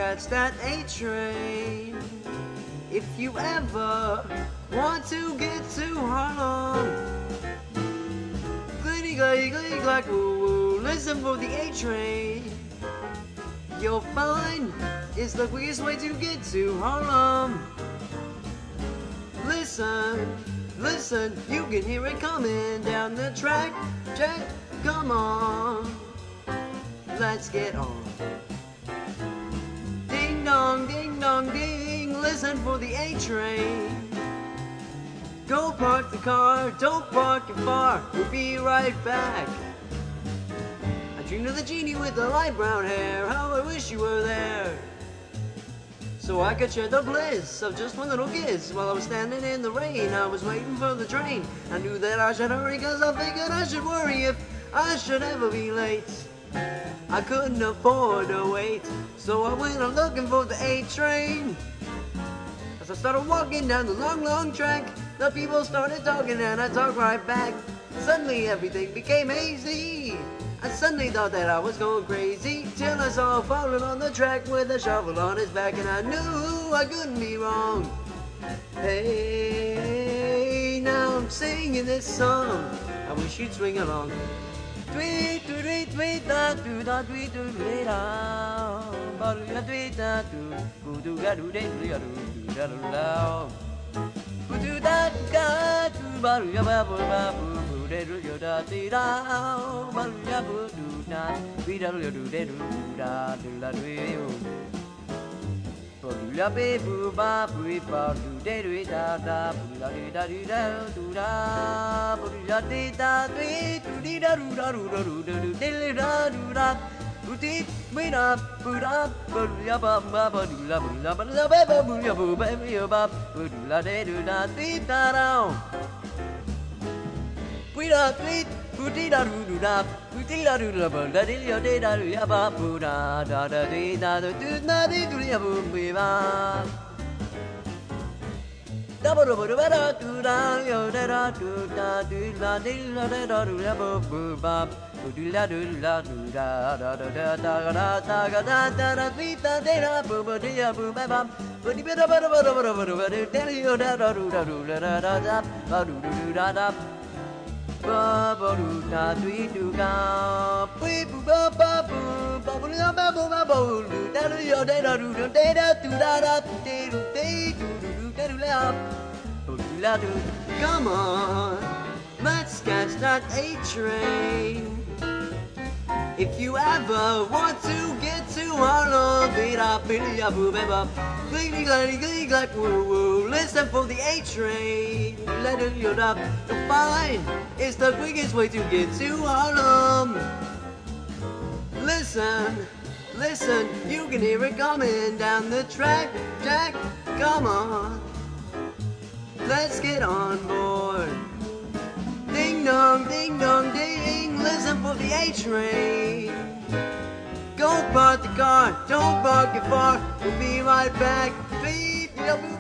catch that A train. If you ever want to get to Harlem, glitty glitty glitty glack woo woo, listen for the A train. You'll find it's the quickest way to get to Harlem. Listen, listen, you can hear it coming down the track. Jack, come on, let's get on. Ding dong, ding, listen for the A train. Go park the car, don't park it far, we'll be right back. I dreamed of the genie with the light brown hair, how I wish you were there, so I could share the bliss of just one little kiss. While I was standing in the rain, I was waiting for the train. I knew that I should hurry, cause I figured I should worry if I should ever be late. I couldn't afford to wait, so I went on looking for the A train. As I started walking down the long, long track, the people started talking and I talked right back. Suddenly everything became hazy. I suddenly thought that I was going crazy, till I saw a falling on the track with a shovel on his back, and I knew I couldn't be wrong. Hey, now I'm singing this song, I wish you'd swing along. Tweet, tweet, tweet, da, do, da, tweet, do, tweet, da, ba, do, da, tweet, da, do, go, do, ga, do, de, do, ga, do, da, do, da, go, do, da, ga, do, ba, do, ga, ba, ba, ba, de, do, da, de, da, ba, do, ga, ba, do, da, we, da, do, de, do, da, do, da, do, ba, do, la, be, boo, ba, boo, ba, do, de, do, da, da, boo, la, de, da, do, da, do, da, ba, do, la, de, da, do, do, da, do, da, do, da, do, da, do, de, da, do, da, boo, de, we, da, boo, da, ba, do, ya, ba, ba, ba, do, la, boo, la, ba, la, ba, ba, boo, ya, boo, ba, ya, ba, boo, do, la, de, do, da, de, da, da. We da tweet, booty da doo da, booty da doo da, da dee da dee da doo ya ba boo da da da dee da da doo da dee doo ya boo bee ba. Da ba da ba da doo da yo da da doo da doo la dee la da da doo ya boo boo ba. Doo la doo la doo da da da da da da da da da da da tweet da dee da boo ba dee ya boo ba ba. Booty ba da ba da ba da ba da ba da ba dee da yo da da doo da doo da da da da ba doo doo da da. Ba ba doo da doo doo ga, bee boo ba ba boo, ba boo da ba boo ba boo, da doo yo da da doo da da doo da da dee doo dee doo doo da doo la, doo la doo. Come on, let's catch that A train. If you ever want to get to Harlem, be da bee da boo ba ba, glee glee glee glee woo woo, listen for the A train. Let it yo da, you'll find it's the quickest way to get to Harlem. Listen, listen, you can hear it coming down the track. Jack, come on, let's get on board. Ding dong, ding, listen for the A train. Go park the car, don't park it far, we'll be right back. Beep,